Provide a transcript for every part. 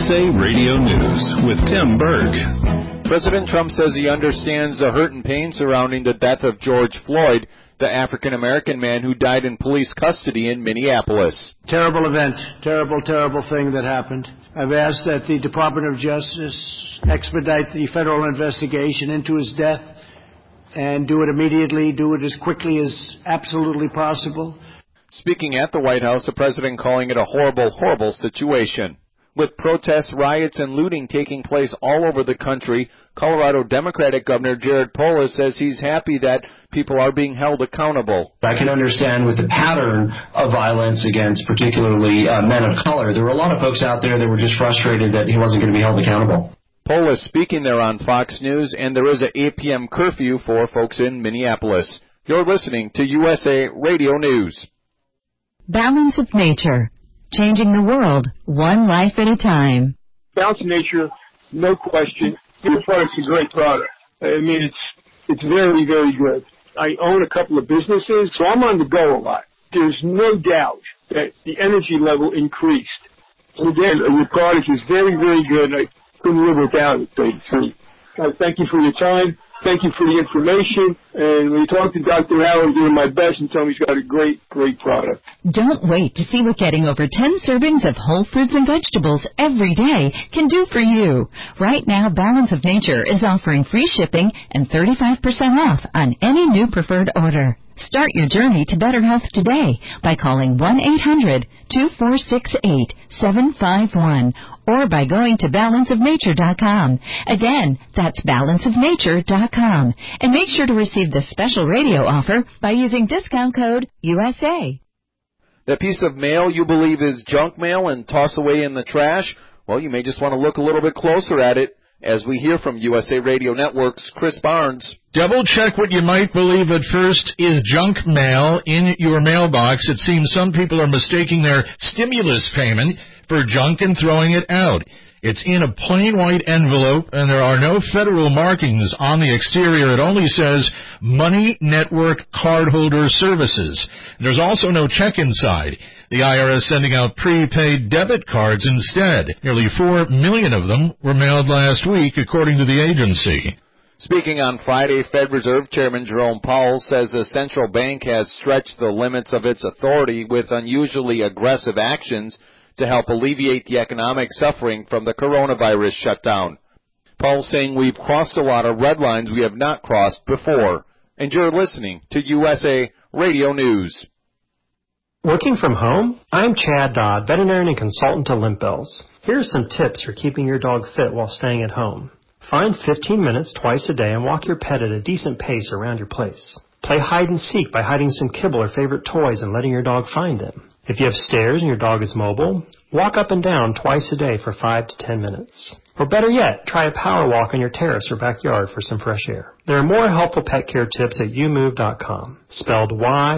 USA Radio News with Tim Berg. President Trump says he understands the hurt and pain surrounding the death of George Floyd, the African-American man who died in police custody in Minneapolis. Terrible event, terrible thing that happened. I've asked that the Department of Justice expedite the federal investigation into his death and do it immediately, do it as quickly as absolutely possible. Speaking at the White House, the president calling it a horrible, horrible situation. With protests, riots, and looting taking place all over the country, Colorado Democratic Governor Jared Polis says he's happy that people are being held accountable. I can understand with the pattern of violence against particularly men of color, there were a lot of folks out there that were just frustrated that he wasn't going to be held accountable. Polis speaking there on Fox News, and there is an 8 p.m. curfew for folks in Minneapolis. You're listening to USA Radio News. Balance of Nature, changing the world one life at a time. Balance of Nature, no question. Your product's a great product. I mean, it's very, very good. I own a couple of businesses, so I'm on the go a lot. There's no doubt that the energy level increased. And again, your product is very, very good. I couldn't live without it. So thank you for your time. Thank you for the information. And when you talk to Dr. Howard, I'm doing my best and tell him he's got a great, great product. Don't wait to see what getting over 10 servings of whole fruits and vegetables every day can do for you. Right now, Balance of Nature is offering free shipping and 35% off on any new preferred order. Start your journey to better health today by calling 1-800-2468-751 or by going to balanceofnature.com. Again, that's balanceofnature.com. And make sure to receive the special radio offer by using discount code USA. That piece of mail you believe is junk mail and toss away in the trash? Well, you may just want to look a little bit closer at it. As we hear from USA Radio Network's Chris Barnes. Double check what you might believe at first is junk mail in your mailbox. It seems some people are mistaking their stimulus payment for junk and throwing it out. It's in a plain white envelope, and there are no federal markings on the exterior. It only says Money Network Cardholder Services. There's also no check inside. The IRS sending out prepaid debit cards instead. Nearly 4 million of them were mailed last week, according to the agency. Speaking on Friday, Fed Reserve Chairman Jerome Powell says the central bank has stretched the limits of its authority with unusually aggressive actions to help alleviate the economic suffering from the coronavirus shutdown. Powell saying we've crossed a lot of red lines we have not crossed before. And you're listening to USA Radio News. Working from home? I'm Chad Dodd, veterinarian and consultant to Limp Bells. Here are some tips for keeping your dog fit while staying at home. Find 15 minutes twice a day and walk your pet at a decent pace around your place. Play hide and seek by hiding some kibble or favorite toys and letting your dog find them. If you have stairs and your dog is mobile, walk up and down twice a day for 5 to 10 minutes. Or better yet, try a power walk on your terrace or backyard for some fresh air. There are more helpful pet care tips at youmove.com, spelled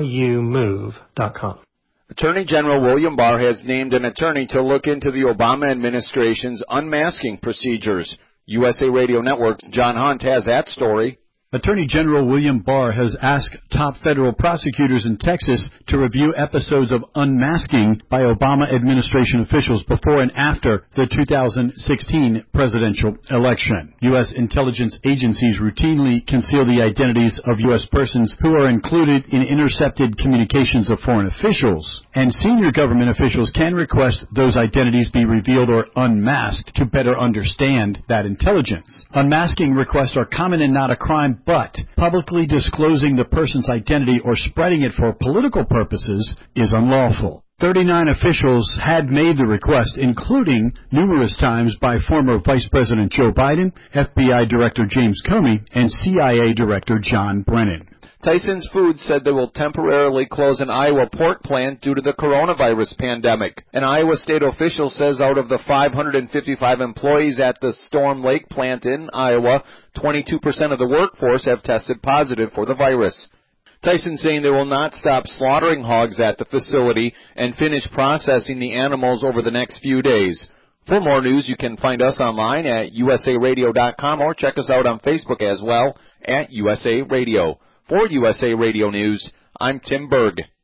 youmove.com. Attorney General William Barr has named an attorney to look into the Obama administration's unmasking procedures. USA Radio Network's John Hunt has that story. Attorney General William Barr has asked top federal prosecutors in Texas to review episodes of unmasking by Obama administration officials before and after the 2016 presidential election. U.S. intelligence agencies routinely conceal the identities of U.S. persons who are included in intercepted communications of foreign officials, and senior government officials can request those identities be revealed or unmasked to better understand that intelligence. Unmasking requests are common and not a crime, but publicly disclosing the person's identity or spreading it for political purposes is unlawful. 39 officials had made the request, including numerous times by former Vice President Joe Biden, FBI Director James Comey, and CIA Director John Brennan. Tyson's Foods said they will temporarily close an Iowa pork plant due to the coronavirus pandemic. An Iowa state official says out of the 555 employees at the Storm Lake plant in Iowa, 22% of the workforce have tested positive for the virus. Tyson saying they will not stop slaughtering hogs at the facility and finish processing the animals over the next few days. For more news, you can find us online at usaradio.com or check us out on Facebook as well at USA Radio. For USA Radio News, I'm Tim Berg.